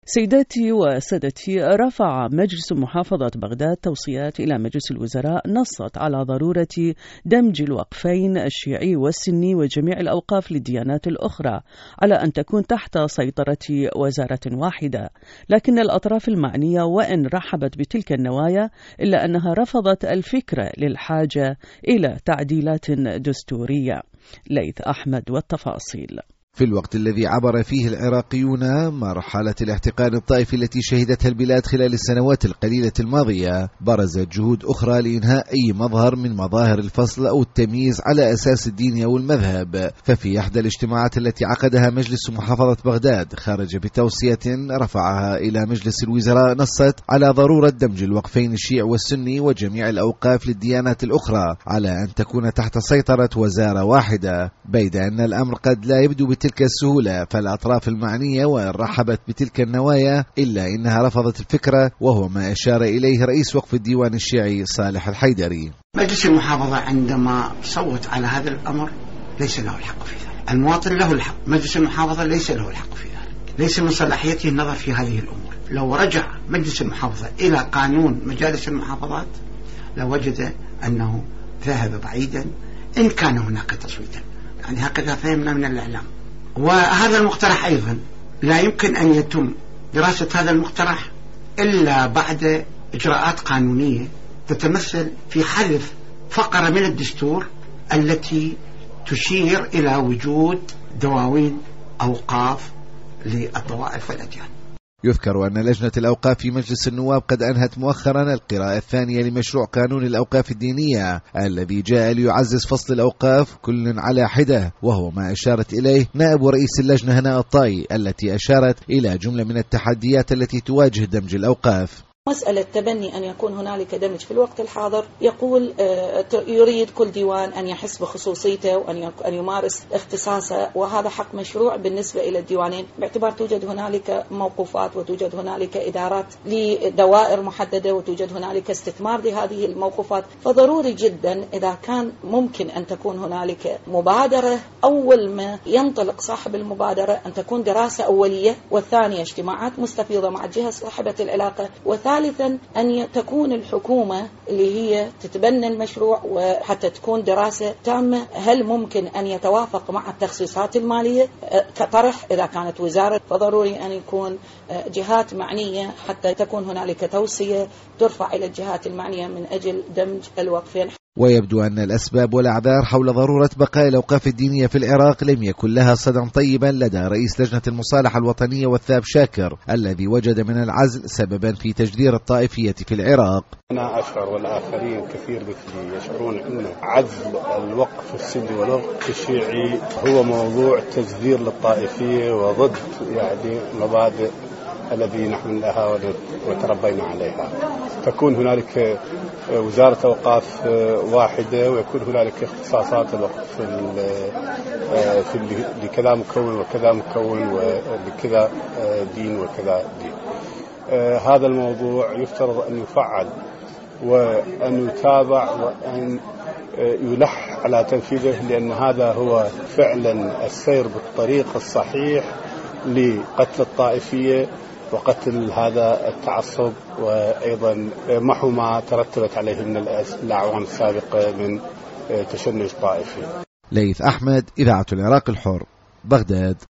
سيداتي وسادتي، رفع مجلس محافظة بغداد توصيات إلى مجلس الوزراء نصت على ضرورة دمج الوقفين الشيعي والسني وجميع الأوقاف للديانات الأخرى على أن تكون تحت سيطرة وزارة واحدة، لكن الأطراف المعنية وإن رحبت بتلك النوايا إلا أنها رفضت الفكرة للحاجة إلى تعديلات دستورية. ليث أحمد والتفاصيل. في الوقت الذي عبر فيه العراقيون مرحلة الاحتقان الطائفي التي شهدتها البلاد خلال السنوات القليلة الماضية، برزت جهود أخرى لإنهاء أي مظهر من مظاهر الفصل أو التمييز على أساس الدين أو المذهب. ففي إحدى الاجتماعات التي عقدها مجلس محافظة بغداد، خرج بتوصية رفعها إلى مجلس الوزراء نصت على ضرورة دمج الوقفين الشيعي والسني وجميع الأوقاف للديانات الأخرى على أن تكون تحت سيطرة وزارة واحدة، بيد أن الأمر قد لا يبدو بتلك السهولة. فالأطراف المعنية وإن رحبت بتلك النوايا إلا إنها رفضت الفكرة، وهو ما أشار إليه رئيس وقف الديوان الشيعي صالح الحيدري. مجلس المحافظة عندما صوت على هذا الأمر ليس له الحق في ذلك، المواطن له الحق، مجلس المحافظة ليس له الحق في ذلك، ليس من صلاحيته النظر في هذه الأمور. لو رجع مجلس المحافظة إلى قانون مجالس المحافظات لوجد أنه ذهب بعيدا إن كان هناك تصويتا، يعني هكذا فهمنا من الإعلام. وهذا المقترح أيضا لا يمكن أن يتم دراسة هذا المقترح إلا بعد إجراءات قانونية تتمثل في حذف فقرة من الدستور التي تشير إلى وجود دواوين أوقاف للطوائف والأديان. يذكر أن لجنة الأوقاف في مجلس النواب قد أنهت مؤخرا القراءة الثانية لمشروع قانون الأوقاف الدينية الذي جاء ليعزز فصل الأوقاف كل على حدة، وهو ما أشارت إليه نائب رئيس اللجنة هناء الطائي التي أشارت إلى جملة من التحديات التي تواجه دمج الأوقاف. مسألة تبني أن يكون هنالك دمج في الوقت الحاضر، يقول يريد كل ديوان أن يحس بخصوصيته وأن يمارس اختصاصه، وهذا حق مشروع بالنسبة إلى الديوانين، باعتبار توجد هنالك موقوفات وتوجد هنالك إدارات لدوائر محددة وتوجد هنالك استثمار لهذه الموقوفات. فضروري جدا إذا كان ممكن أن تكون هنالك مبادرة، أول ما ينطلق صاحب المبادرة أن تكون دراسة أولية، والثانية اجتماعات مستفيضة مع الجهة صاحبة العلاقة، ثالثا أن تكون الحكومة اللي هي تتبنى المشروع وحتى تكون دراسة تامة هل ممكن أن يتوافق مع التخصيصات المالية كطرح. إذا كانت وزارة فضروري أن يكون جهات معنية حتى تكون هنالك توصية ترفع إلى الجهات المعنية من أجل دمج الوقفين. ويبدو أن الأسباب والأعذار حول ضرورة بقاء الأوقاف الدينية في العراق لم يكن لها صدى طيبا لدى رئيس لجنة المصالحة الوطنية والثاب شاكر، الذي وجد من العزل سببا في تجذير الطائفية في العراق. أنا أشعر والآخرين كثير مثلي يشعرون أن عزل الوقف السني والوقف الشيعي هو موضوع تجذير للطائفية وضد يعني مبادئ الذي نحن لها وتربينا عليها. تكون هنالك وزارة أوقاف واحدة ويكون هنالك اختصاصات الوقف في لكذا مكون وكذا مكون ولكذا دين وكذا دين. هذا الموضوع يفترض أن يفعل وأن يتابع وأن يلح على تنفيذه، لأن هذا هو فعلا السير بالطريق الصحيح لقتل الطائفية وقتل هذا التعصب، وأيضا محو ما ترتبت عليه من الأعوام السابقة من تشنج طائفي. ليث أحمد، إذاعة العراق الحر، بغداد.